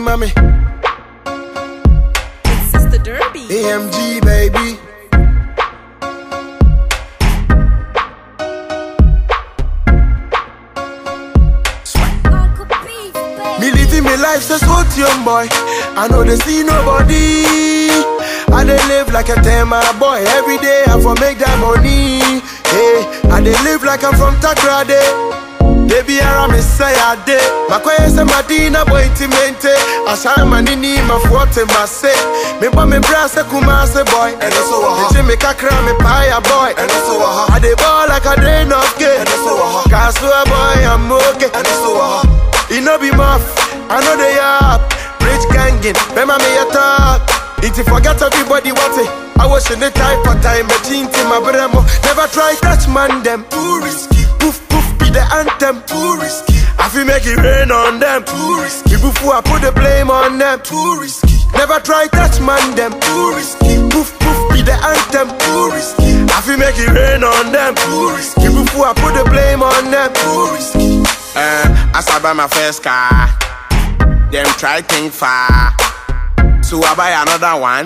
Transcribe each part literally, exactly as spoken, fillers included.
mommy. It's Sister Derby. A M G, baby. Me living my life so smooth, young boy. I know they see nobody. I dey live like a tema boy. Every day I for make that money. Hey, I dey live like I'm from Takrade. They be around me say I dey. Makoye se Madina boy intimate. Asha manini ma forte ma say. Me ba me bra se kuma se boy. And so ha. Me kakra me paya boy. And so ha. I dey ball like a drain of gate. And so ha. Kasua boy I'm okay. And so ha. It no be muff, I know they up. Rich gangin', remember me a talk. If you forget everybody what it. I was in the type of time, but into my bremo. Never try touch man them. Too risky. Poof poof be the anthem. Too risky. I feel make it rain on them. Too risky. Before I put the blame on them. Too risky. Never try touch man them. Too risky. Poof poof be the anthem. Too risky. I feel make it rain on them. Too risky. Before I put the blame on them. Too risky. Uh, as I buy my first car, them try think far. So I buy another one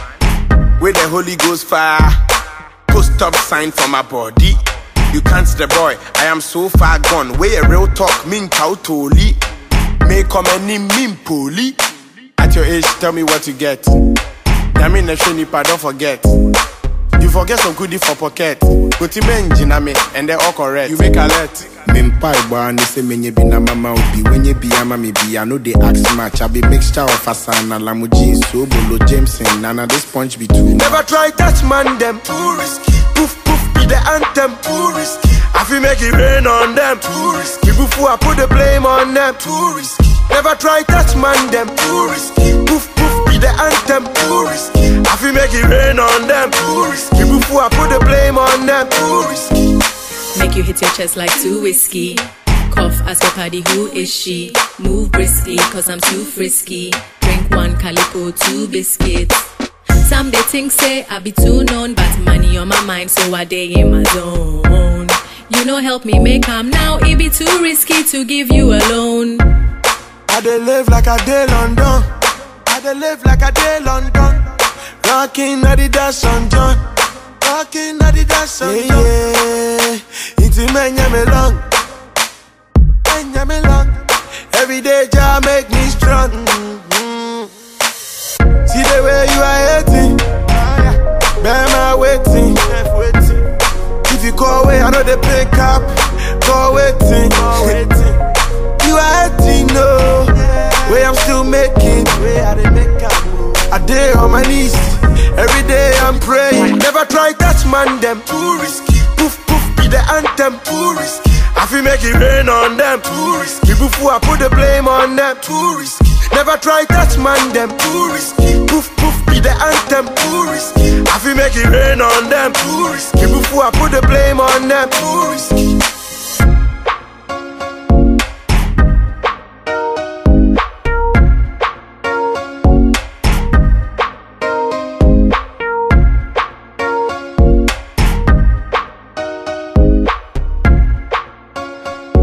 with the Holy Ghost fire. Post stop sign for my body. You can't see the boy, I am so far gone. Where a real talk, mean cow toli. May come any mean poli. At your age, tell me what you get. I mean the shinipa, don't forget. You forget some goodie for pocket. Put him engine me and they're all correct. You make alert. Mimpai boy, and they say when you be na mama be when you be a mommy be. I know they ask much. I be mixture of Asana, Lamujin, Sobolo, Jameson, Nana, this punch be too. Never try touch man them. Too risky. Poof poof be the anthem. Too risky. I feel make it rain on them. Too risky. Before I put the blame on them. Too risky. Never try touch man them. Too risky. Poof poof be the anthem. Too risky. I feel make it rain on them. Too risky. Before I put the blame on them. Too risky. Make you hit your chest like too whiskey. Cough, ask your party who is she. Move briskly, cause I'm too frisky. Drink one calico, two biscuits. Some they think say I be too known, but money on my mind, so I day in my zone. You know help me make calm now, it be too risky to give you a loan. I dey live like a day London. I dey live like a day London. Rockin' Adidas on John. Rockin' Adidas on John. Yeah, yeah. It's menya me long. Menya me long. Every day Jah make me strong. Mm-hmm. See the way you are hating. Bear my waiting. If you call away, I know they pick up. Call waiting. You are hating, no. Way I'm still making. I day on my knees. Every day I'm praying. Never try touch man them. Too risky. Poof poof be the anthem. Too risky. I feel make it rain on them. Too risky. Before I put the blame on them. Too risky. Never try touch man them. Too risky. Poof poof be the anthem. Too risky. I feel make it rain on them. Too risky. Before I put the blame on them. Too risky.